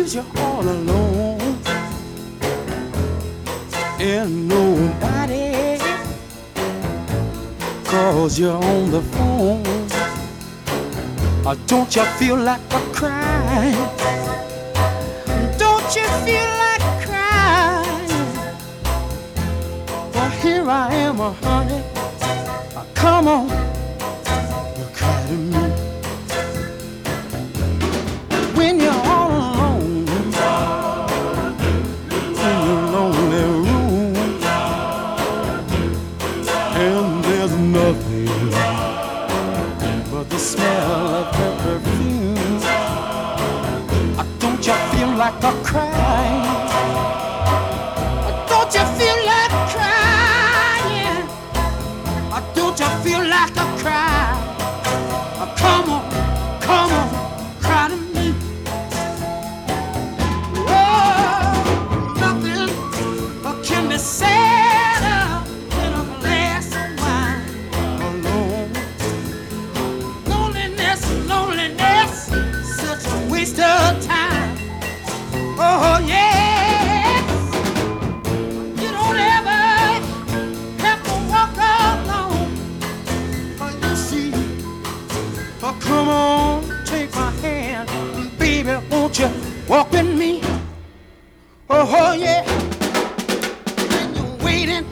you're all alone and nobody calls you on the phone. Don't you feel like a crying? Don't you feel like crying? Well, here I am, honey. Come on, you cry to me. When you're all alone in your lonely room, and there's nothing but the smell of her perfume. Don't you feel like a crying? Don't you feel like crying? Don't you feel like a cry? Come on, cry to me. Oh, nothing can be sadder than a glass of wine alone. Loneliness, such a waste of time. Oh yes, you don't ever have to walk alone. Oh, you see, oh come on, take my hand, baby, won't you walk with me? Oh yeah, and you're waiting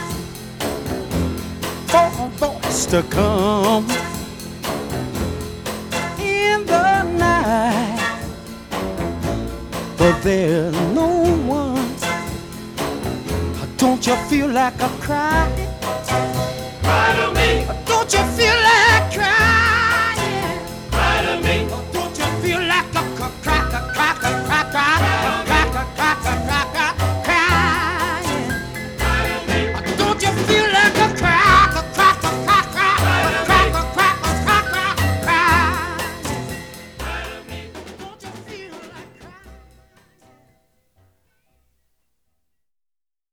for a voice to come in the night, but there's no one. Don't you feel like a cry? Cry to me. Don't you feel like